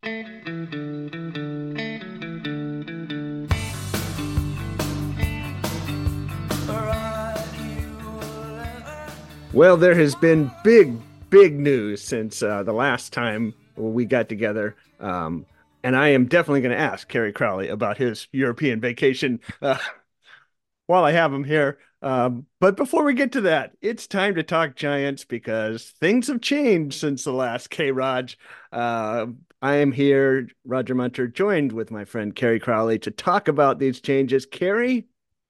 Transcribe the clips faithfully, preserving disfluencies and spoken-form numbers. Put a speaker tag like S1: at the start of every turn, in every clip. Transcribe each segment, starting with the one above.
S1: Well, there has been big, big news since uh, the last time we got together. Um, and I am definitely going to ask Kerry Crowley about his European vacation uh, while I have him here. Um, but before we get to that, it's time to talk Giants because things have changed since the last K Raj. Uh, I am here, Roger Munter, joined with my friend Kerry Crowley to talk about these changes. Kerry,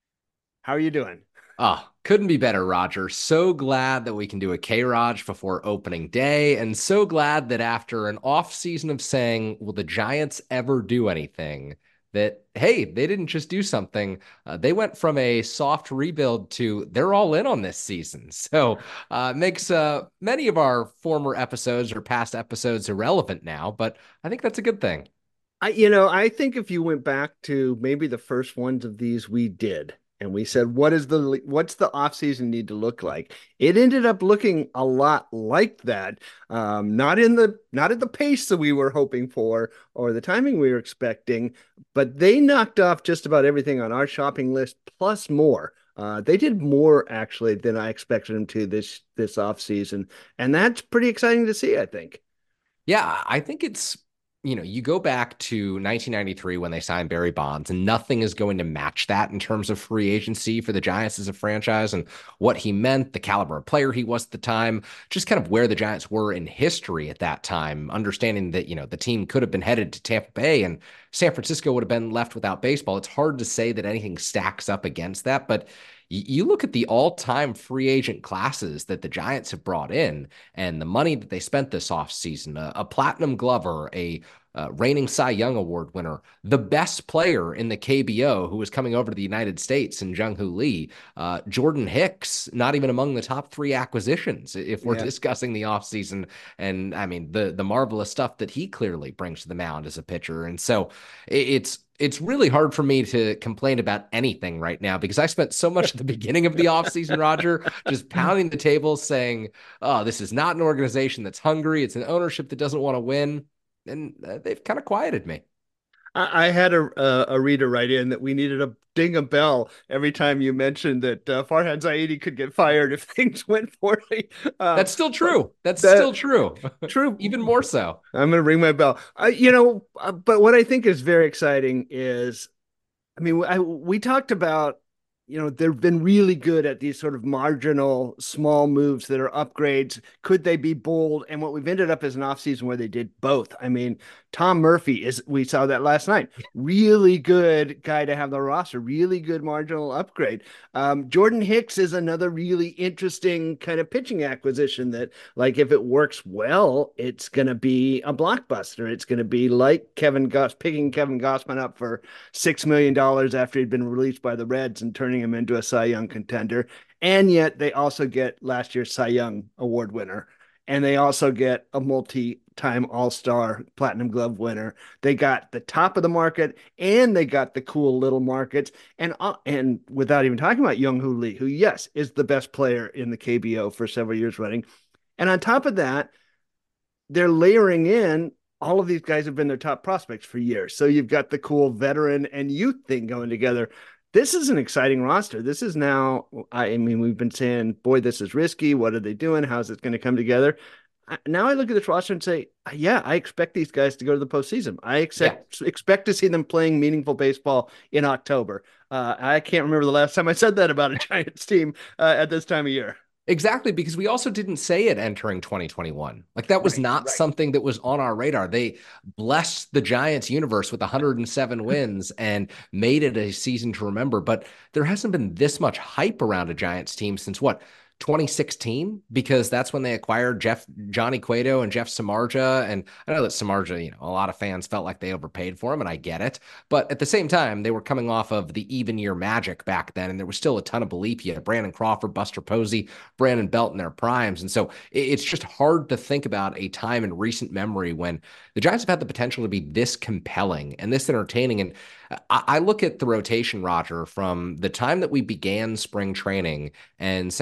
S1: how are you doing?
S2: Oh, couldn't be better, Roger. So glad that we can do a K-Raj before opening day, and so glad that after an off season of saying, will the Giants ever do anything? That, hey, they didn't just do something. Uh, they went from a soft rebuild to they're all in on this season. So uh, makes uh, many of our former episodes or past episodes irrelevant now, but I think that's a good thing.
S1: I, you know, I think if you went back to maybe the first ones of these we did, and we said, what is the what's the off season need to look like? It ended up looking a lot like that. Um, not in the not at the pace that we were hoping for or the timing we were expecting, but they knocked off just about everything on our shopping list plus more. Uh, they did more actually than I expected them to this this off season, and that's pretty exciting to see, I think.
S2: Yeah, I think it's, you know, you go back to nineteen ninety-three when they signed Barry Bonds, and nothing is going to match that in terms of free agency for the Giants as a franchise and what he meant, the caliber of player he was at the time, just kind of where the Giants were in history at that time, understanding that, you know, the team could have been headed to Tampa Bay and San Francisco would have been left without baseball. It's hard to say that anything stacks up against that, but you look at the all-time free agent classes that the Giants have brought in and the money that they spent this offseason, a, a platinum glover, a uh, reigning Cy Young Award winner, the best player in the K B O who was coming over to the United States in Jung Hoo Lee, uh, Jordan Hicks, not even among the top three acquisitions if we're
S1: Yeah.
S2: discussing the offseason. And I mean, the, the marvelous stuff that he clearly brings to the mound as a pitcher. And so it, it's, it's really hard for me to complain about anything right now because I spent so much at the beginning of the offseason, Roger, just pounding the table saying, oh, this is not an organization that's hungry. It's an ownership that doesn't want to win. And uh, they've kind of quieted me.
S1: I, I had a, a a reader write in that we needed a ding a bell every time you mentioned that uh, Farhad Zaidi could get fired if things went poorly. Uh,
S2: That's still
S1: but
S2: true. That's
S1: that
S2: still true.
S1: true.
S2: Even more so.
S1: I'm going to ring my bell. Uh, you know, uh, but what I think is very exciting is, I mean, I, we talked about, you know, they've been really good at these sort of marginal small moves that are upgrades. Could they be bold? And what we've ended up is an offseason where they did both. I mean, Tom Murphy is, we saw that last night. Really good guy to have the roster, really good marginal upgrade. Um, Jordan Hicks is another really interesting kind of pitching acquisition that, like, if it works well, it's going to be a blockbuster. It's going to be like Kevin Goss, picking Kevin Gossman up for six million dollars after he'd been released by the Reds and turning him into a Cy Young contender. And yet they also get last year's Cy Young Award winner. And they also get a multi time All Star Platinum Glove winner. They got the top of the market and they got the cool little markets. And uh, and without even talking about Young Hoo Lee, who, yes, is the best player in the K B O for several years running. And on top of that, they're layering in all of these guys have been their top prospects for years. So you've got the cool veteran and youth thing going together. This is an exciting roster. This is now, I mean, we've been saying, boy, this is risky. What are they doing? How's it going to come together? Now I look at this roster and say, yeah, I expect these guys to go to the postseason. I
S2: Yeah.
S1: expect expect to see them playing meaningful baseball in October. Uh, I can't remember the last time I said that about a Giants team uh, at this time of year.
S2: Exactly, because we also didn't say it entering twenty twenty-one. Like that was
S1: Right,
S2: not
S1: right.
S2: something that was on our radar. They blessed the Giants universe with one hundred seven wins and made it a season to remember. But there hasn't been this much hype around a Giants team since what? twenty sixteen, because that's when they acquired Jeff Johnny Cueto and Jeff Samardzija. And I know that Samardzija, you know, a lot of fans felt like they overpaid for him, and I get it. But at the same time, they were coming off of the even year magic back then, and there was still a ton of belief. You had Brandon Crawford, Buster Posey, Brandon Belt in their primes. And so it's just hard to think about a time in recent memory when the Giants have had the potential to be this compelling and this entertaining. And I look at the rotation, Roger, from the time that we began spring training and saying, okay,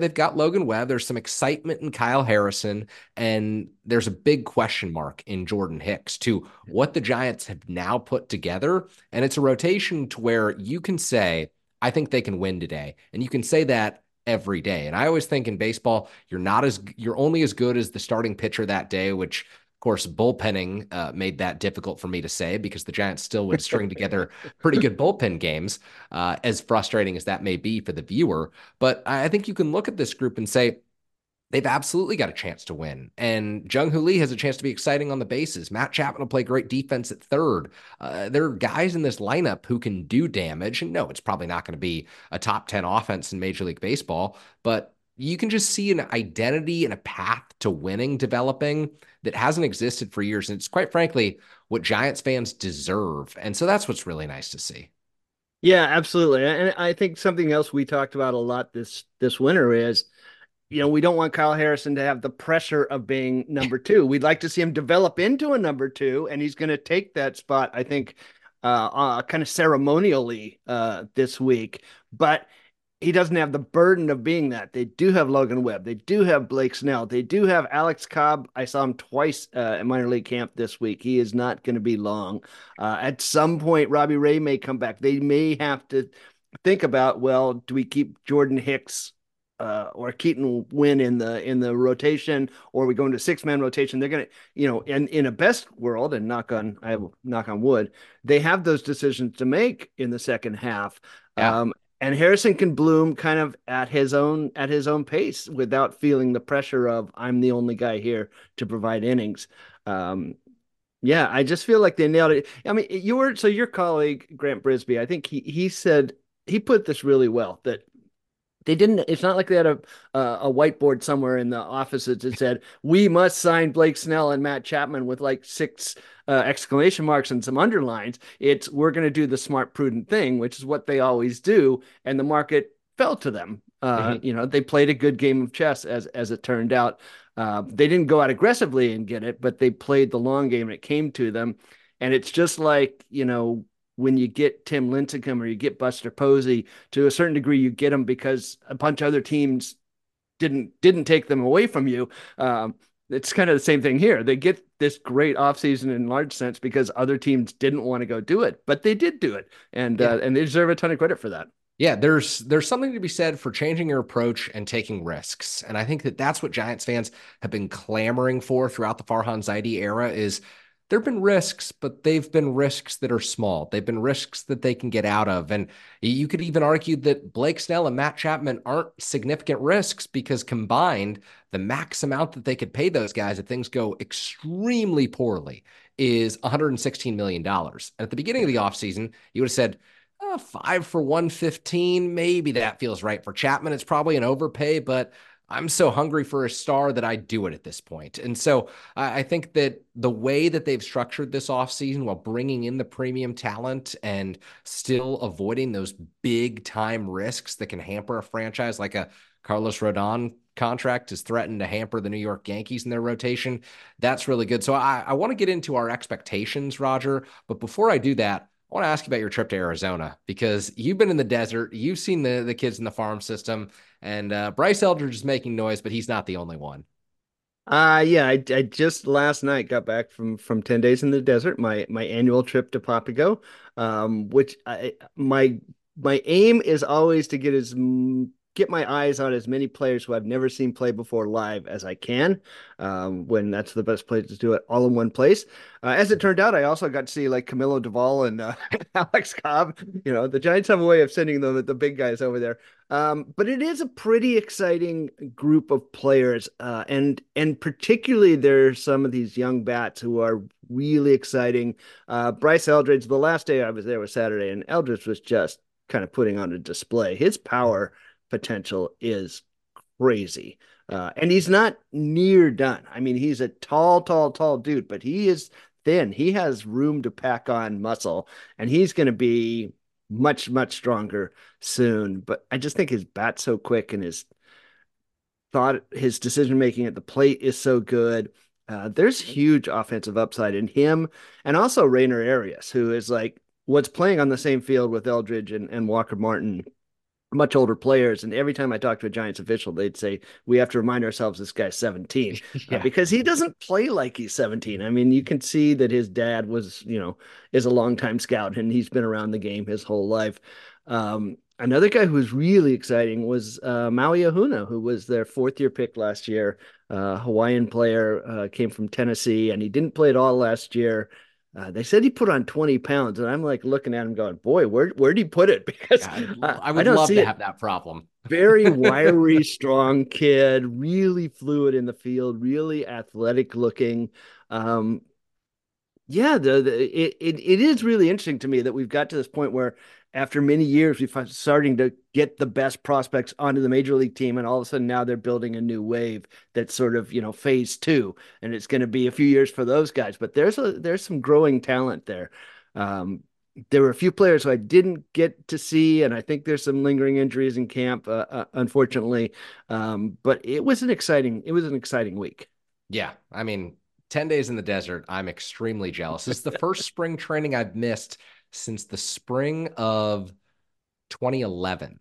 S2: they've got Logan Webb. There's some excitement in Kyle Harrison, and there's a big question mark in Jordan Hicks to what the Giants have now put together. And it's a rotation to where you can say, I think they can win today. And you can say that every day. And I always think in baseball, you're not as you're only as good as the starting pitcher that day, which of course, bullpenning uh, made that difficult for me to say because the Giants still would string together pretty good bullpen games, uh, as frustrating as that may be for the viewer. But I think you can look at this group and say, they've absolutely got a chance to win. And Jung Hoo Lee has a chance to be exciting on the bases. Matt Chapman will play great defense at third. Uh, there are guys in this lineup who can do damage. And no, it's probably not going to be a top ten offense in Major League Baseball, but you can just see an identity and a path to winning developing that hasn't existed for years. And it's quite frankly what Giants fans deserve. And so that's what's really nice to see.
S1: Yeah, absolutely. And I think something else we talked about a lot this this winter is, you know, we don't want Kyle Harrison to have the pressure of being number two. We'd like to see him develop into a number two, and he's going to take that spot, I think, uh, uh kind of ceremonially uh this week. But he doesn't have the burden of being that. They do have Logan Webb. They do have Blake Snell. They do have Alex Cobb. I saw him twice uh, at minor league camp this week. He is not going to be long. Uh, at some point, Robbie Ray may come back. They may have to think about, well, do we keep Jordan Hicks uh, or Keaton Winn in the in the rotation, or are we going to six man rotation? They're gonna, you know, in in a best world, and knock on I have knock on wood, they have those decisions to make in the second half.
S2: Yeah.
S1: Um, and Harrison can bloom kind of at his own at his own pace without feeling the pressure of I'm the only guy here to provide innings. Um, yeah, I just feel like they nailed it. I mean, your so your colleague Grant Brisbee, I think he he said he put this really well that they didn't. It's not like they had a uh, a whiteboard somewhere in the offices that said we must sign Blake Snell and Matt Chapman with like six uh, exclamation marks and some underlines. It's we're going to do the smart, prudent thing, which is what they always do, and the market fell to them. Uh,
S2: Mm-hmm.
S1: you know, they played a good game of chess as as it turned out. Uh, they didn't go out aggressively and get it, but they played the long game and it came to them. And it's just like, you know, when you get Tim Lincecum or you get Buster Posey, to a certain degree, you get them because a bunch of other teams didn't didn't take them away from you. Um, it's kind of the same thing here. They get this great offseason in large sense because other teams didn't want to go do it, but they did do it, and
S2: Yeah.
S1: uh, and they deserve a ton of credit for that.
S2: Yeah, there's there's something to be said for changing your approach and taking risks. And I think that that's what Giants fans have been clamoring for throughout the Farhan Zaidi era is there've been risks, but they've been risks that are small. They've been risks that they can get out of. And you could even argue that Blake Snell and Matt Chapman aren't significant risks because combined, the max amount that they could pay those guys if things go extremely poorly is one hundred sixteen million dollars. And at the beginning of the offseason, you would have said, uh, five for one fifteen. Maybe that feels right for Chapman. It's probably an overpay, but I'm so hungry for a star that I do it at this point. And so I, I think that the way that they've structured this offseason while bringing in the premium talent and still avoiding those big time risks that can hamper a franchise like a Carlos Rodon contract is threatened to hamper the New York Yankees in their rotation. That's really good. So I, I want to get into our expectations, Roger. But before I do that, I want to ask you about your trip to Arizona because you've been in the desert. You've seen the, the kids in the farm system, and uh, Bryce Eldridge is making noise, but he's not the only one.
S1: Uh yeah, I, I just last night got back from from ten days in the desert, my my annual trip to Papago, um, which I my my aim is always to get as get my eyes on as many players who I've never seen play before live as I can, um, when that's the best place to do it all in one place. Uh, as it turned out, I also got to see like Camilo Duvall and uh, Alex Cobb. You know, the Giants have a way of sending the the big guys over there. Um, but it is a pretty exciting group of players, uh, and and particularly there's some of these young bats who are really exciting. Uh, Bryce Eldridge, the last day I was there was Saturday, and Eldridge was just kind of putting on a display. His power potential is crazy. Uh, and he's not near done. I mean, he's a tall, tall, tall dude, but he is thin. He has room to pack on muscle, and he's going to be much, much stronger soon. But I just think his bat's so quick and his thought, his decision making at the plate is so good. Uh, there's huge offensive upside in him, and also Rainer Arias, who is like what's playing on the same field with Eldridge and, and Walker Martin much older players. And every time I talk to a Giants official, they'd say, we have to remind ourselves this guy's seventeen uh,
S2: Yeah.
S1: because he doesn't play like he's seventeen. I mean, you can see that his dad was, you know, is a longtime scout and he's been around the game his whole life. Um, another guy who was really exciting was uh, Maui Ahuna, who was their fourth year pick last year. Uh, Hawaiian player, uh, came from Tennessee, and he didn't play at all last year. Uh, they said he put on twenty pounds, and I'm like looking at him going, boy, where, where'd he put it? Because
S2: Yeah,
S1: uh,
S2: I
S1: I
S2: would
S1: don't
S2: love
S1: see
S2: to
S1: it.
S2: have that problem.
S1: Very wiry, strong kid, really fluid in the field, really athletic looking. Um, yeah, the, the it, it it is really interesting to me that we've got to this point where after many years we're starting to get the best prospects onto the major league team, and all of a sudden now they're building a new wave that's sort of, you know, phase two, and it's going to be a few years for those guys. But there's a there's some growing talent there. Um, there were a few players who I didn't get to see, and I think there's some lingering injuries in camp, uh, uh, unfortunately. Um, but it was an exciting it was an exciting week.
S2: Yeah, I mean, ten days in the desert, I'm extremely jealous. This is the first spring training I've missed since the spring of twenty eleven.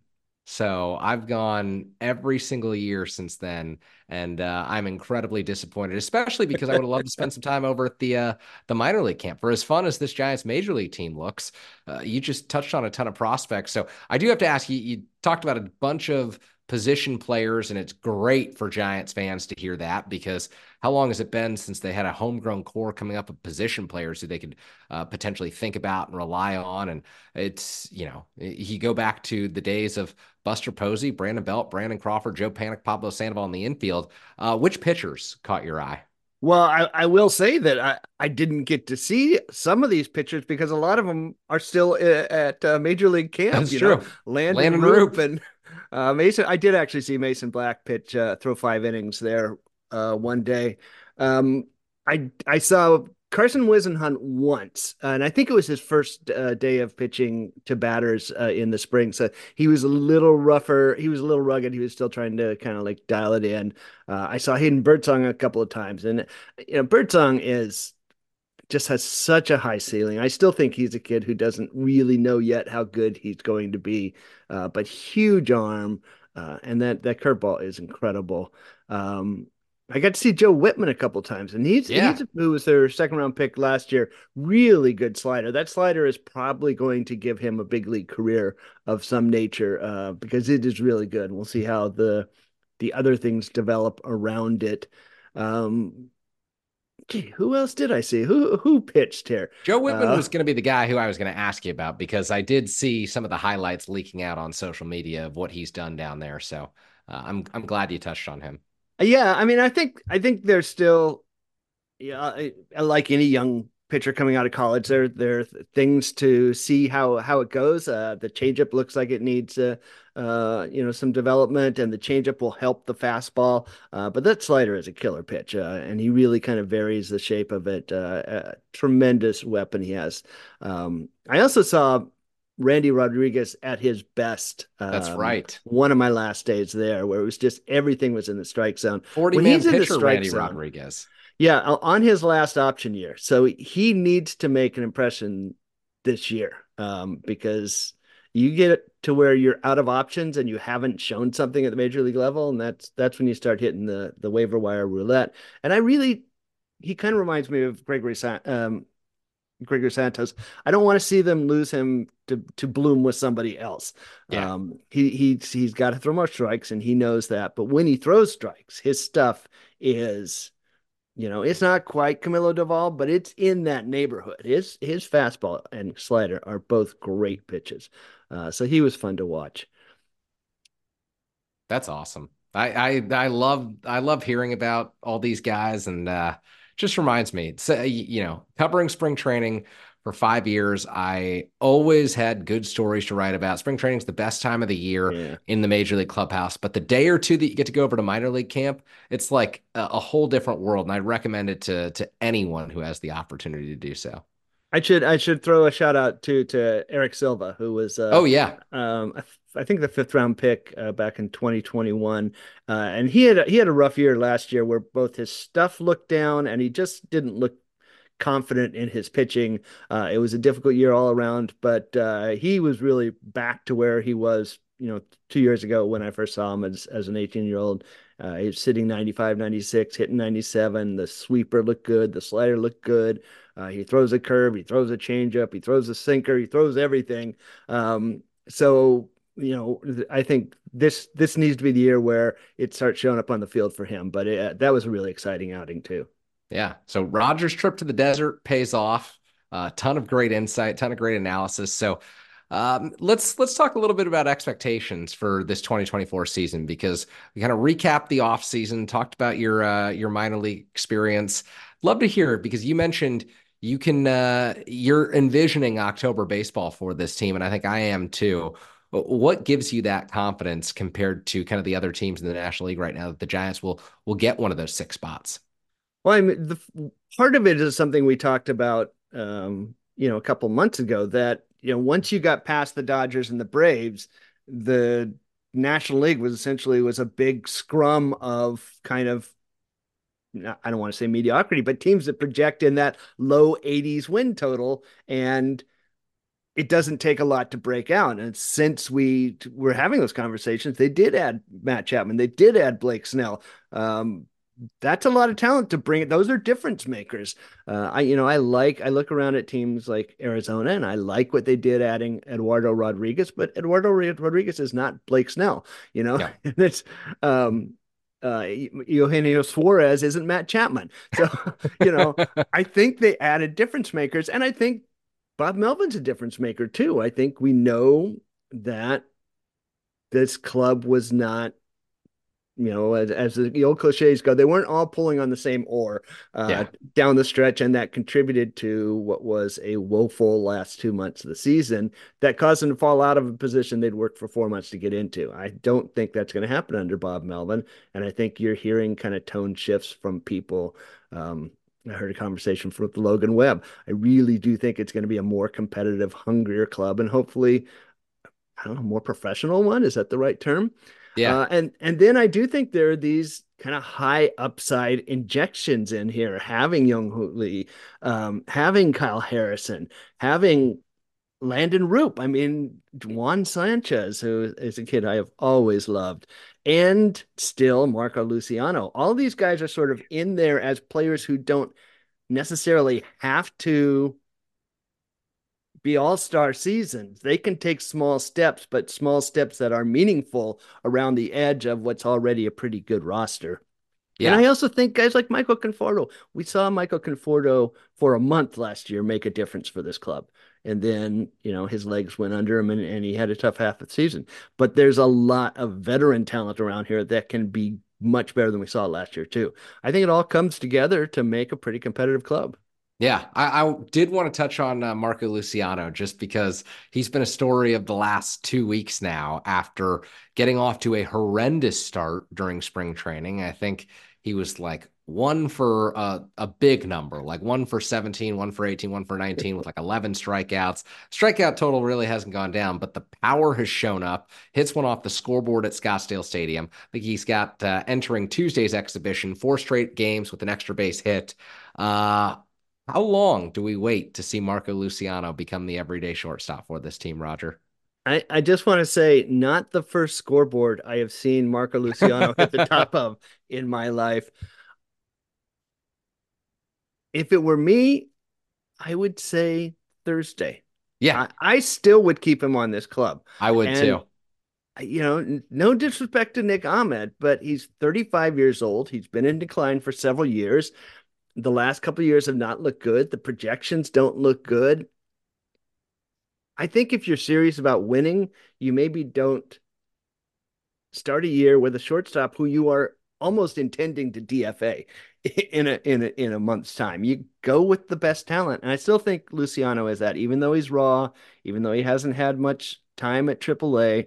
S2: So I've gone every single year since then, and uh, I'm incredibly disappointed, especially because I would have loved to spend some time over at the uh, the minor league camp. For as fun as this Giants major league team looks, uh, you just touched on a ton of prospects. So I do have to ask you. You talked about a bunch of position players, and it's great for Giants fans to hear that because how long has it been since they had a homegrown core coming up of position players who they could uh, potentially think about and rely on? And it's, you know, you go back to the days of Buster Posey, Brandon Belt, Brandon Crawford, Joe Panic, Pablo Sandoval in the infield. Uh, which pitchers caught your eye?
S1: Well, I, I will say that I, I didn't get to see some of these pitchers because a lot of them are still at uh, Major League Camp,
S2: That's
S1: you know,
S2: true.
S1: Landon
S2: Landon
S1: Roop
S2: Roop.
S1: and uh, Mason. I did actually see Mason Black pitch, uh, throw five innings there uh, one day. Um, I I saw Carson Whisenhunt once, and I think it was his first uh, day of pitching to batters uh, in the spring. So he was a little rougher. He was a little rugged. He was still trying to kind of like dial it in. Uh, I saw Hayden Birdsong a couple of times, and you know, Birdsong is just has such a high ceiling. I still think he's a kid who doesn't really know yet how good he's going to be, uh, but huge arm, uh, and that that curveball is incredible. Um, I got to see Joe Whitman a couple times, and he's
S2: Yeah.
S1: he's who was their second round pick last year. Really good slider. That slider is probably going to give him a big league career of some nature, uh, because it is really good. We'll see how the the other things develop around it. Um, Gee, who else did I see? Who who pitched here?
S2: Joe Whitman
S1: Uh,
S2: was going to be the guy who I was going to ask you about because I did see some of the highlights leaking out on social media of what he's done down there. So uh, I'm I'm glad you touched on him.
S1: yeah, I mean, I think I think there's still, yeah, I, I like any young pitcher coming out of college, there there are things to see how how it goes. Uh, the changeup looks like it needs uh, uh, you know, some development, and the changeup will help the fastball. Uh, but that slider is a killer pitch, uh, and he really kind of varies the shape of it. Uh, a tremendous weapon he has. Um, I also saw Randy Rodriguez at his best.
S2: That's
S1: Um,
S2: right.
S1: one of my last days there, where it was just everything was in the strike zone.
S2: forty
S1: When
S2: man
S1: he's in the
S2: pitcher,
S1: strike
S2: Randy
S1: zone,
S2: Rodriguez.
S1: yeah, on his last option year. So he needs to make an impression this year, um, because you get to where you're out of options and you haven't shown something at the major league level, and that's that's when you start hitting the the waiver wire roulette. And I really, he kind of reminds me of Gregory um, Gregory Santos. I don't want to see them lose him to to Bloom with somebody else.
S2: Yeah.
S1: Um, he he's he's got to throw more strikes, and he knows that. But when he throws strikes, his stuff is, you know, it's not quite Camilo Doval, but it's in that neighborhood. His his fastball and slider are both great pitches. Uh, so he was fun to watch.
S2: That's awesome. I, I I love I love hearing about all these guys and uh just reminds me. It's, uh, you know, covering spring training for five years, I always had good stories to write about. Spring training is the best time of the year
S1: Yeah.
S2: in the major league clubhouse, but the day or two that you get to go over to minor league camp, it's like a, a whole different world, and I recommend it to to anyone who has the opportunity to do so.
S1: I should I should throw a shout out to to Eric Silva, who was uh
S2: Oh yeah.
S1: um I, I think the fifth round pick uh, back in twenty twenty-one, uh, and he had he had a rough year last year where both his stuff looked down and he just didn't look confident in his pitching. Uh, it was a difficult year all around, but uh, he was really back to where he was, you know, two years ago when I first saw him as, as an eighteen year old. Uh, he was sitting ninety-five, ninety-six, hitting ninety-seven. The sweeper looked good. The slider looked good. Uh, he throws a curve. He throws a changeup. He throws a sinker. He throws everything. Um, so, you know, I think this this needs to be the year where it starts showing up on the field for him. But it, that was a really exciting outing too.
S2: Yeah. So Rodgers' trip to the desert pays off. A uh, ton of great insight, ton of great analysis. So um, let's let's talk a little bit about expectations for this twenty twenty-four season, because we kind of recapped the off season, talked about your uh, your minor league experience. Love to hear it, because you mentioned you can uh, you're envisioning October baseball for this team, and I think I am too. What gives you that confidence compared to kind of the other teams in the National League right now that the Giants will will get one of those six spots?
S1: Well, I mean, the part of it is something we talked about, um, you know, a couple months ago that, you know, once you got past the Dodgers and the Braves, the National League was essentially was a big scrum of kind of, I don't want to say mediocrity, but teams that project in that low eighties win total. And it doesn't take a lot to break out. And since we were having those conversations, they did add Matt Chapman. They did add Blake Snell. Um, that's a lot of talent to bring it. Those are difference makers. Uh, I, you know, I like, I look around at teams like Arizona and I like what they did adding Eduardo Rodriguez, but Eduardo Rodriguez is not Blake Snell, you know,
S2: Yeah.
S1: and it's, um, uh, Eugenio Suarez isn't Matt Chapman. So, you know, I think they added difference makers, and I think Bob Melvin's a difference maker too. I think we know that this club was not, you know, as, as the old cliches go, they weren't all pulling on the same oar uh,
S2: Yeah.
S1: down the stretch, and that contributed to what was a woeful last two months of the season that caused them to fall out of a position they'd worked for four months to get into. I don't think that's going to happen under Bob Melvin, and I think you're hearing kind of tone shifts from people. Um, I heard a conversation from Logan Webb. I really do think it's going to be a more competitive, hungrier club, and hopefully, I don't know, more professional one. Is that the right term?
S2: Yeah.
S1: Uh, and and then I do think there are these kind of high upside injections in here, having Young Hoo Lee, um, having Kyle Harrison, having Landon Roop. I mean, Juan Sanchez, who is a kid I have always loved, and still Marco Luciano. All these guys are sort of in there as players who don't necessarily have to be all-star seasons. They can take small steps, but small steps that are meaningful around the edge of what's already a pretty good roster. And
S2: Yeah.
S1: I also think guys like Michael Conforto, we saw Michael Conforto for a month last year make a difference for this club. And then, you know, his legs went under him and, and he had a tough half of the season. But there's a lot of veteran talent around here that can be much better than we saw last year, too. I think it all comes together to make a pretty competitive club.
S2: Yeah, I, I did want to touch on uh, Marco Luciano, just because he's been a story of the last two weeks now after getting off to a horrendous start during spring training. I think he was like one for a, a big number, like one for seventeen, one for eighteen, one for nineteen with like eleven strikeouts. Strikeout total really hasn't gone down, but the power has shown up. Hits one off the scoreboard at Scottsdale Stadium. I think he's got uh, entering Tuesday's exhibition, four straight games with an extra base hit. Uh, how long do we wait to see Marco Luciano become the everyday shortstop for this team, Roger?
S1: I, I just want to say, not the first scoreboard I have seen Marco Luciano hit the top of in my life. If it were me, I would say Thursday.
S2: Yeah,
S1: I, I still would keep him on this club.
S2: I would
S1: And,
S2: too.
S1: you know, no disrespect to Nick Ahmed, but he's thirty-five years old. He's been in decline for several years. The last couple of years have not looked good. The projections don't look good. I think if you're serious about winning, you maybe don't start a year with a shortstop who you are almost intending to D F A in a in a in a month's time. You go with the best talent, and I still think Luciano is that. Even though he's raw, even though he hasn't had much time at triple A,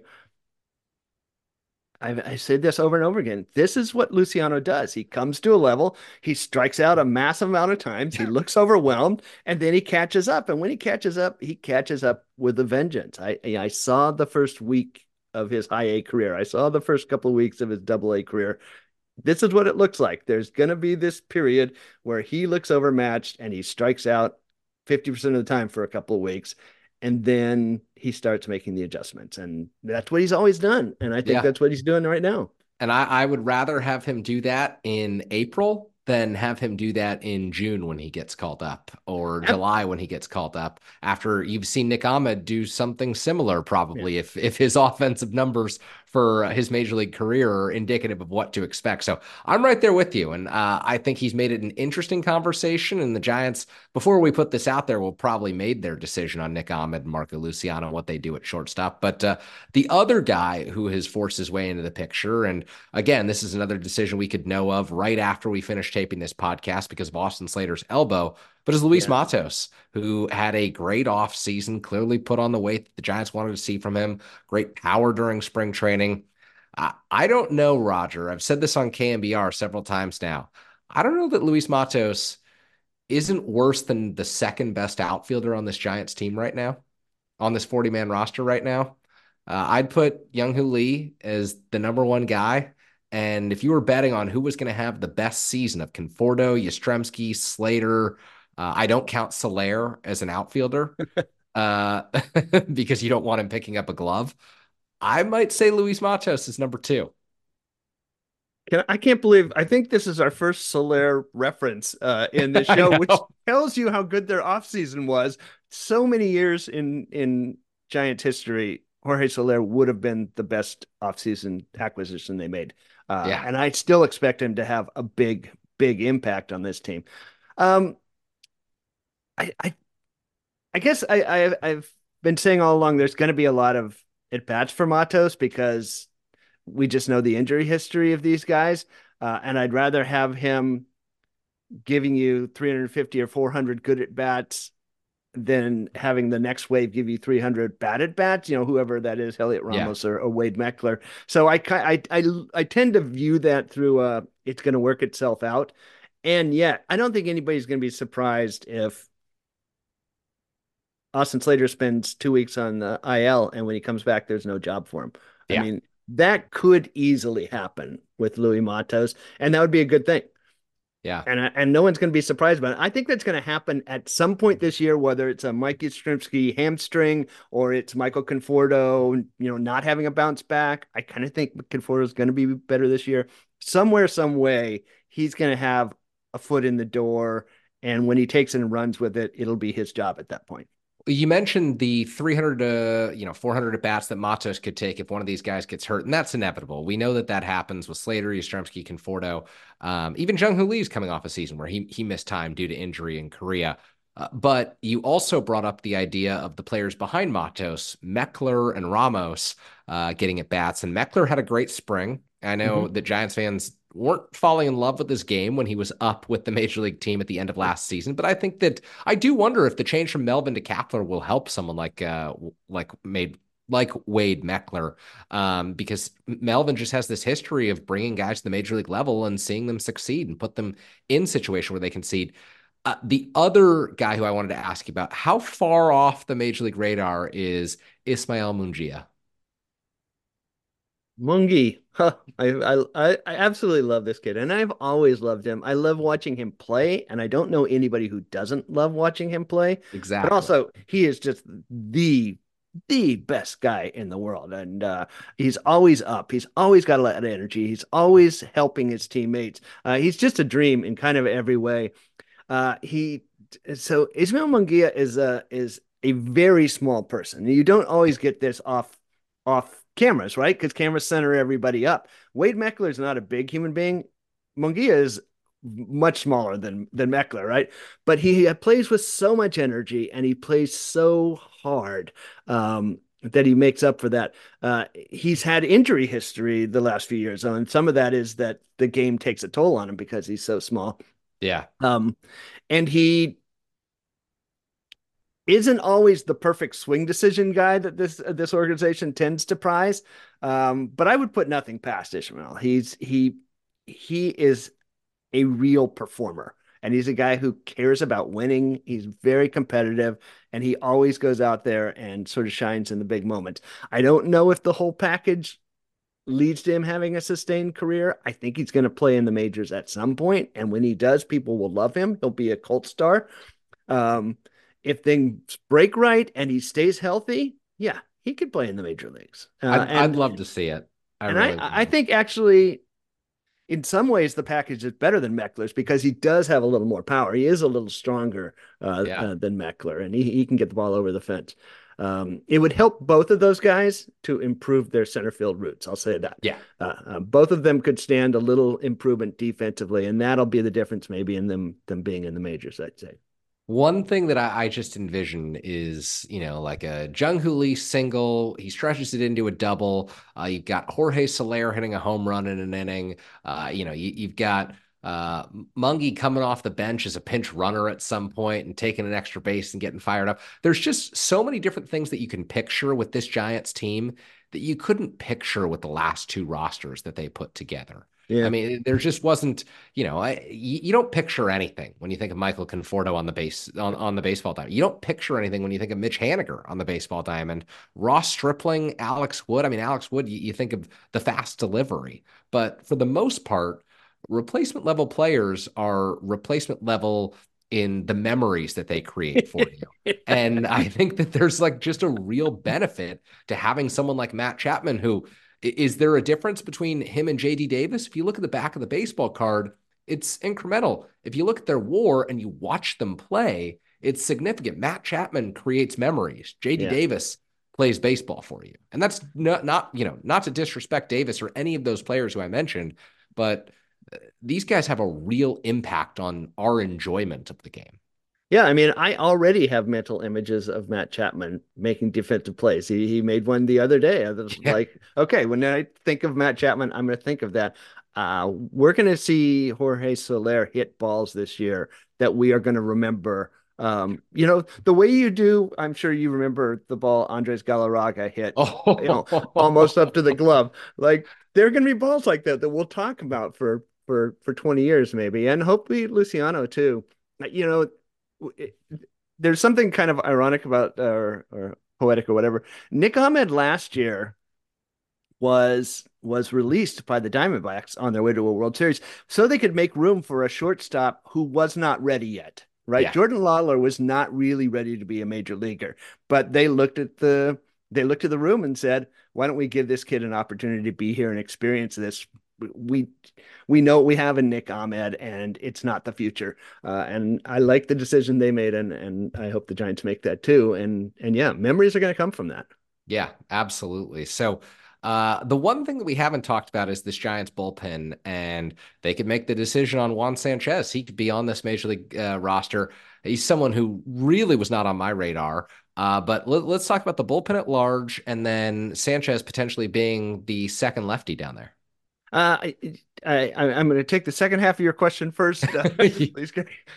S1: I've, I said this over and over again. This is what Luciano does. He comes to a level, he strikes out a massive amount of times, he looks overwhelmed, and then he catches up. And when he catches up, he catches up with a vengeance. I I saw the first week of his high A career. I saw the first couple of weeks of his double A career. This is what it looks like. There's going to be this period where he looks overmatched and he strikes out fifty percent of the time for a couple of weeks. and then he starts making the adjustments. And that's what he's always done. And I think
S2: Yeah.
S1: that's what he's doing right now.
S2: And I, I would rather have him do that in April than have him do that in June when he gets called up or July when he gets called up. After you've seen Nick Ahmed do something similar,
S1: Yeah.
S2: probably if if his offensive numbers for his major league career are indicative of what to expect. So I'm right there with you, and uh, I think he's made it an interesting conversation. And the Giants, before we put this out there, will probably made their decision on Nick Ahmed and Marco Luciano and what they do at shortstop. But uh, the other guy who has forced his way into the picture, and again, this is another decision we could know of right after we finish taping this podcast because of Austin Slater's elbow, but is Luis
S1: Yeah.
S2: Matos, who had a great offseason, clearly put on the weight that the Giants wanted to see from him, great power during spring training. I, I don't know, Roger. I've said this on K M B R several times now. I don't know that Luis Matos isn't worse than the second best outfielder on this Giants team right now, on this forty man roster right now. Uh, I'd put Young-Hoo Lee as the number one guy. And if you were betting on who was going to have the best season of Conforto, Yastrzemski, Slater, uh, I don't count Soler as an outfielder uh, because you don't want him picking up a glove. I might say Luis Matos is number two.
S1: Can, I can't believe I think this is our first Soler reference uh, in the
S2: I
S1: show, which
S2: know.
S1: tells you how good their offseason was. So many years in in Giants history, Jorge Soler would have been the best offseason acquisition they made. Uh,
S2: Yeah.
S1: and I still expect him to have a big, big impact on this team. Um, I, I, I guess I, I, I've been saying all along there's going to be a lot of at bats for Matos because we just know the injury history of these guys. Uh, and I'd rather have him giving you three hundred fifty or four hundred good at bats than having the next wave give you three hundred bad at bats, you know, whoever that is, Elliot
S2: Yeah.
S1: Ramos or, or Wade Meckler. So I, I, I, I tend to view that through uh it's going to work itself out. And yet, I don't think anybody's going to be surprised if Austin Slater spends two weeks on the I L and when he comes back, there's no job for him. I
S2: Yeah.
S1: mean, that could easily happen with Louis Matos, and that would be a good thing.
S2: Yeah.
S1: And and no one's going to be surprised about it. I think that's going to happen at some point this year, whether it's a Mike Yastrzemski hamstring or it's Michael Conforto, you know, not having a bounce back. I kind of think Conforto is going to be better this year. Somewhere, some way, he's going to have a foot in the door, and when he takes it and runs with it, it'll be his job at that point.
S2: You mentioned the three hundred to, you know, four hundred at bats that Matos could take if one of these guys gets hurt, and that's inevitable. We know that that happens with Slater, Yastrzemski, Conforto. Um, even Jung Hoo Lee is coming off a season where he he missed time due to injury in Korea. Uh, but you also brought up the idea of the players behind Matos, Meckler and Ramos, uh, getting at bats, and Meckler had a great spring. I know
S1: Mm-hmm.
S2: that Giants fans weren't falling in love with this game when he was up with the major league team at the end of last season, but I think that I do wonder if the change from Melvin to Kapler will help someone like uh like made like Wade Meckler, um, because Melvin just has this history of bringing guys to the major league level and seeing them succeed and put them in situation where they concede. Uh, the other guy who I wanted to ask you about, how far off the major league radar is Ismael Mungia?
S1: Mungi, huh, I, I I absolutely love this kid, and I've always loved him. I love watching him play, and I don't know anybody who doesn't love watching him play. But
S2: Exactly.
S1: also, he is just the the best guy in the world, and uh, he's always up. He's always got a lot of energy. He's always helping his teammates. Uh, he's just a dream in kind of every way. Uh, he so Ismail Mungia is a is a very small person. You don't always get this off off cameras, right? Because cameras center everybody up. Wade Meckler is not a big human being. Mungia is much smaller than than Meckler, right? But he plays with so much energy and he plays so hard um, that he makes up for that. Uh, he's had injury history the last few years, and some of that is that the game takes a toll on him because he's so small.
S2: Yeah.
S1: Um, and he isn't always the perfect swing decision guy that this uh, this organization tends to prize. Um, but I would put nothing past Ishmael. He's he he is a real performer. And he's a guy who cares about winning. He's very competitive, and he always goes out there and sort of shines in the big moments. I don't know if the whole package leads to him having a sustained career. I think he's going to play in the majors at some point, and when he does, people will love him. He'll be a cult star. Um, if things break right and he stays healthy, yeah, he could play in the major leagues. Uh,
S2: I'd I'd
S1: and
S2: love to see it. I
S1: and I
S2: really
S1: I
S2: would.
S1: think actually in some ways the package is better than Meckler's because he does have a little more power. He is a little stronger uh,
S2: Yeah.
S1: uh, than Meckler, and he, he can get the ball over the fence. Um, it would help both of those guys to improve their center field routes. I'll say that.
S2: Yeah.
S1: Uh, uh, both of them could stand a little improvement defensively, and that'll be the difference maybe in them them being in the majors, I'd say.
S2: One thing that I, I just envision is, you know, like a Jung Hoo Lee single. He stretches it into a double. Uh, you've got Jorge Soler hitting a home run in an inning. Uh, you know, you, you've got uh, Mungie coming off the bench as a pinch runner at some point and taking an extra base and getting fired up. There's just so many different things that you can picture with this Giants team that you couldn't picture with the last two rosters that they put together. I
S1: Yeah.
S2: mean, there just wasn't, you know, I, you, you don't picture anything when you think of Michael Conforto on the base on, on the baseball diamond. You don't picture anything when you think of Mitch Haniger on the baseball diamond. Ross Stripling, Alex Wood. I mean, Alex Wood, you, you think of the fast delivery, but for the most part, replacement level players are replacement level in the memories that they create for you. And I think that there's like just a real benefit to having someone like Matt Chapman who is there a difference between him and J D Davis? If you look at the back of the baseball card, it's incremental. If you look at their WAR and you watch them play, it's significant. Matt Chapman creates memories. J D
S1: Yeah.
S2: Davis plays baseball for you. And that's not, not, you know, not to disrespect Davis or any of those players who I mentioned, but these guys have a real impact on our enjoyment of the game.
S1: Yeah, I mean, I already have mental images of Matt Chapman making defensive plays. He he made one the other day. I was
S2: Yeah.
S1: like, okay, when I think of Matt Chapman, I'm going to think of that. Uh, we're going to see Jorge Soler hit balls this year that we are going to remember. Um, you know, the way you do, I'm sure you remember the ball Andres Galarraga hit, you know, almost up to the
S2: Oh,
S1: glove. Like there are going to be balls like that that we'll talk about for for for twenty years maybe, and hopefully Luciano too. You know, it, there's something kind of ironic about or or poetic or whatever. Nick Ahmed last year was was released by the Diamondbacks on their way to a World Series so they could make room for a shortstop who was not ready yet. Right?
S2: yeah.
S1: Jordan Lawlar was not really ready to be a major leaguer, but they looked at the they looked at the room and said, "Why don't we give this kid an opportunity to be here and experience this? We we know what we have in Nick Ahmed, and it's not the future." Uh, and I like the decision they made, and and I hope the Giants make that too. And and yeah, memories are going to come from that.
S2: Yeah, absolutely. So, uh, the one thing that we haven't talked about is this Giants bullpen, and they could make the decision on Juan Sanchez. He could be on this major league uh, roster. He's someone who really was not on my radar. Uh, but let, let's talk about the bullpen at large, and then Sanchez potentially being the second lefty down there.
S1: Uh, I, I I'm going to take the second half of your question first. Uh, please.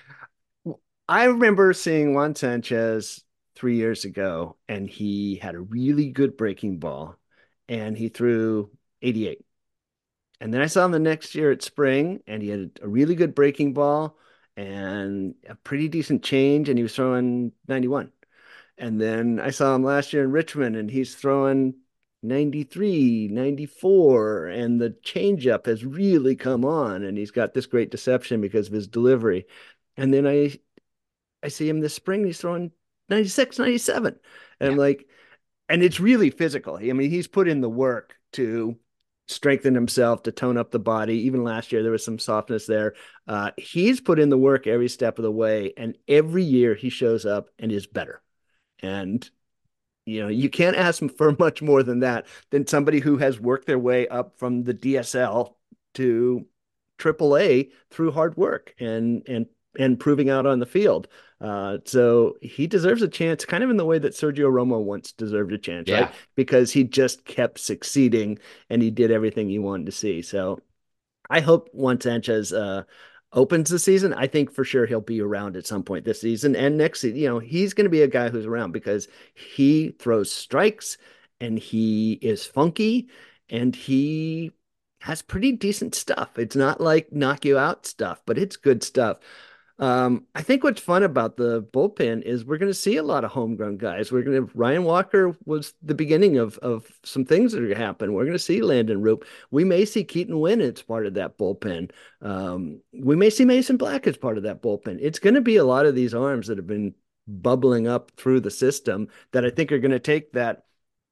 S1: I remember seeing Juan Sanchez three years ago, and he had a really good breaking ball, and he threw eighty-eight. And then I saw him the next year at spring, and he had a really good breaking ball and a pretty decent change, and he was throwing ninety-one. And then I saw him last year in Richmond, and he's throwing ninety-three, ninety-four, and the changeup has really come on, and he's got this great deception because of his delivery. And then I I see him this spring, he's throwing ninety-six, ninety-seven. And I'm
S2: Yeah.
S1: like, and it's really physical. I mean, he's put in the work to strengthen himself, to tone up the body. Even last year, there was some softness there. Uh, he's put in the work every step of the way, and every year he shows up and is better. And you know, you can't ask them for much more than that than somebody who has worked their way up from the D S L to triple A through hard work and and and proving out on the field. Uh, so he deserves a chance, kind of in the way that Sergio Romo once deserved a chance, right?
S2: Yeah.
S1: Because he just kept succeeding and he did everything you wanted to see. So I hope Juan Sanchez uh, opens the season. I think for sure he'll be around at some point this season and next season. You know, he's going to be a guy who's around because he throws strikes and he is funky and he has pretty decent stuff. It's not like knock you out stuff, but it's good stuff. Um, I think what's fun about the bullpen is we're going to see a lot of homegrown guys. We're going to Ryan Walker was the beginning of of some things that are going to happen. We're going to see Landon Roop. We may see Keaton Winn as part of that bullpen. Um, we may see Mason Black as part of that bullpen. It's going to be a lot of these arms that have been bubbling up through the system that I think are going to take that,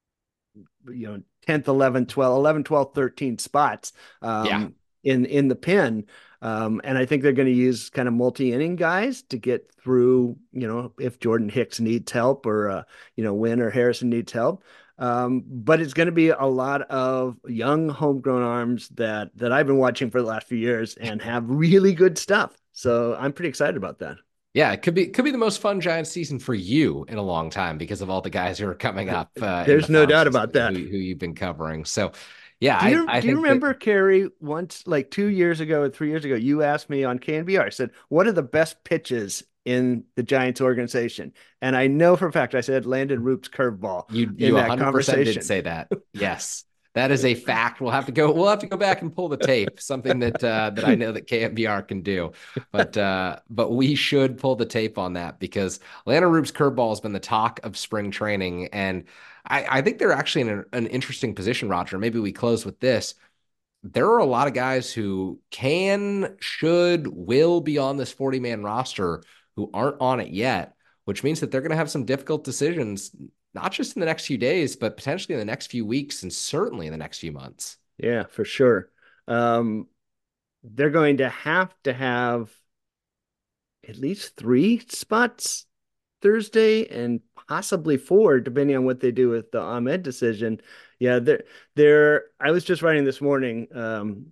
S1: you know, tenth, eleventh, twelfth, eleven, twelve, thirteen spots
S2: Yeah.
S1: um, in in the pin. Um, and I think they're going to use kind of multi-inning guys to get through, you know, if Jordan Hicks needs help or, uh, you know, Wynn or Harrison needs help. Um, but it's going to be a lot of young homegrown arms that that I've been watching for the last few years and have really good stuff. So I'm pretty excited about that.
S2: Yeah, it could be could be the most fun Giants season for you in a long time because of all the guys who are coming up uh, in the
S1: There's no
S2: farm
S1: doubt
S2: system
S1: about
S2: who,
S1: that.
S2: who you've been covering. So, yeah,
S1: Do
S2: I,
S1: you
S2: I
S1: do you
S2: think that
S1: remember, Carrie, once like two years ago or three years ago, you asked me on K N B R, I said, what are the best pitches in the Giants organization? And I know for a fact I said Landon Roop's curveball
S2: you
S1: in
S2: you
S1: that
S2: one hundred percent did
S1: conversation.
S2: say that. Yes. That is a fact. We'll have to go. We'll have to go back and pull the tape. Something that uh, that I know that K M B R can do, but uh, but we should pull the tape on that because Landon Roop's curveball has been the talk of spring training, and I, I think they're actually in an, an interesting position. Roger, maybe we close with this. There are a lot of guys who can, should, will be on this forty man roster who aren't on it yet, which means that they're going to have some difficult decisions, not just in the next few days, but potentially in the next few weeks and certainly in the next few months.
S1: Yeah, for sure. Um, they're going to have to have at least three spots Thursday and possibly four, depending on what they do with the Ahmed decision. Yeah, they're, they're I was just writing this morning, um,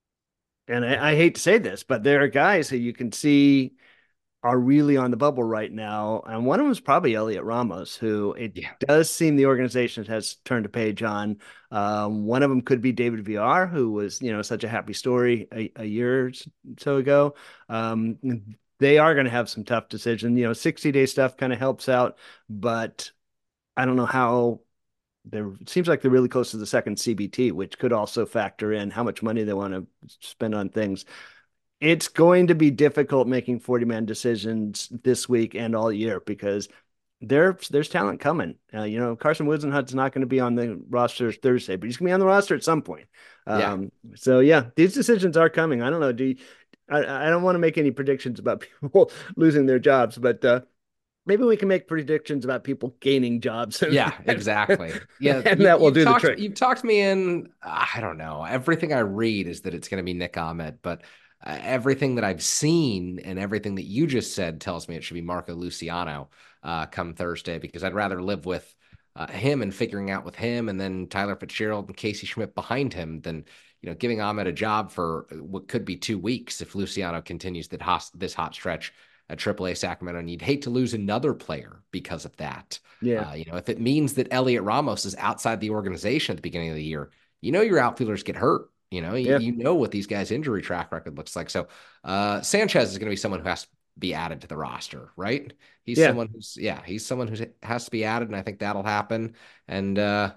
S1: and I, I hate to say this, but there are guys who you can see are really on the bubble right now. And one of them is probably Elliot Ramos, who it
S2: Yeah.
S1: does seem the organization has turned a page on. Um, one of them could be David V R, who was, you know, such a happy story a, a year or so ago. Um, they are going to have some tough decisions. You know, sixty day stuff kind of helps out, but I don't know how. There it seems like they're really close to the second C B T, which could also factor in how much money they want to spend on things. It's going to be difficult making forty man decisions this week and all year because there, there's talent coming. Uh, you know, Carson Whisenhunt's not going to be on the roster Thursday, but he's going to be on the roster at some point.
S2: Yeah.
S1: Um, so, yeah, these decisions are coming. I don't know. Do you, I, I don't want to make any predictions about people losing their jobs, but uh, maybe we can make predictions about people gaining jobs. And,
S2: Yeah, exactly. Yeah,
S1: and
S2: you,
S1: that will
S2: you've
S1: do the
S2: talked
S1: trick.
S2: you've talked me in. I don't know. Everything I read is that it's going to be Nick Ahmed, but uh, everything that I've seen and everything that you just said tells me it should be Marco Luciano uh, come Thursday because I'd rather live with uh, him and figuring out with him and then Tyler Fitzgerald and Casey Schmidt behind him than you know giving Ahmed a job for what could be two weeks if Luciano continues that hot, this hot stretch at triple A Sacramento, and you'd hate to lose another player because of that.
S1: Yeah.
S2: Uh, you know, if it means that Elliot Ramos is outside the organization at the beginning of the year, you know your outfielders get hurt. You know, you,
S1: Yeah.
S2: you know what these guys' injury track record looks like. So uh, Sanchez is going to be someone who has to be added to the roster, right? He's
S1: Yeah.
S2: someone who's yeah, he's someone who has to be added, and I think that'll happen. And uh,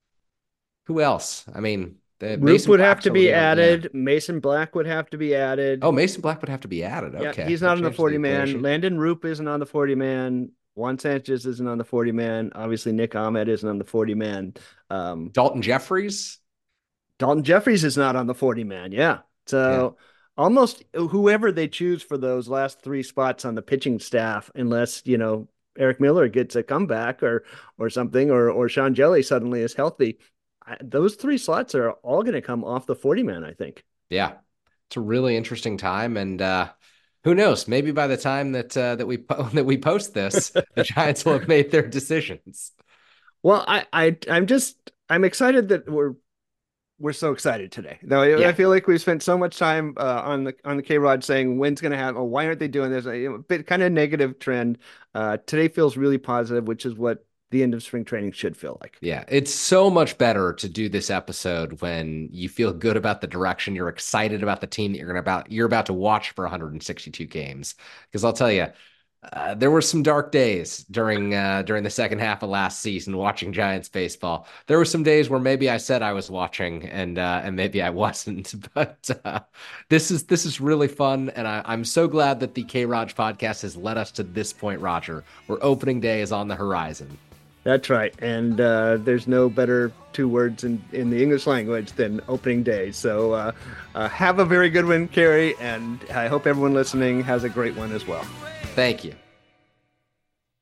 S2: who else? I mean, the
S1: Roop
S2: Mason
S1: would have
S2: Black's
S1: to
S2: already
S1: be
S2: on. Yeah.
S1: added. Mason Black would have to be added.
S2: Oh, Mason Black would have to be added.
S1: Yeah,
S2: Okay,
S1: he's not
S2: that
S1: on the
S2: changes the
S1: forty man.
S2: equation.
S1: Landon Roop isn't on the forty man. Juan Sanchez isn't on the forty man. Obviously, Nick Ahmed isn't on the forty man. Um,
S2: Dalton Jeffries.
S1: Dalton Jeffries is not on the forty man. Yeah.
S2: Yeah.
S1: So almost whoever they choose for those last three spots on the pitching staff, unless, you know, Eric Miller gets a comeback or or something, or or Sean Jelly suddenly is healthy. I, those three slots are all going to come off the forty man, I think.
S2: Yeah, it's a really interesting time, and uh, who knows? Maybe by the time that uh, that we po- that we post this, the Giants will have made their decisions.
S1: Well, I, I I'm just I'm excited that we're we're so excited today. Though I, I
S2: Yeah,
S1: feel like we've spent so much time uh, on the on the K Rod saying when's going to happen. Oh, why aren't they doing this? A, a bit kind of negative trend. Uh, today feels really positive, which is what the end of spring training should feel like.
S2: yeah, it's so much better to do this episode when you feel good about the direction, you're excited about the team that you're gonna about you're about to watch for one hundred sixty-two games. Because I'll tell you, Uh, there were some dark days during uh, during the second half of last season watching Giants baseball. There were some days where maybe I said I was watching and uh, and maybe I wasn't. But uh, this is this is really fun, and I, I'm so glad that the K Raj podcast has led us to this point, Roger, where opening day is on the horizon.
S1: That's right. And uh, there's no better two words in, in the English language than opening day. So uh, uh, have a very good one, Carrie. And I hope everyone listening has a great one as well.
S2: Thank you.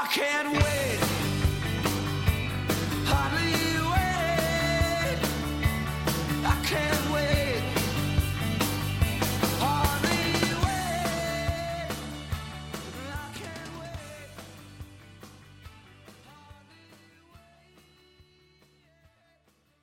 S3: Can't wait.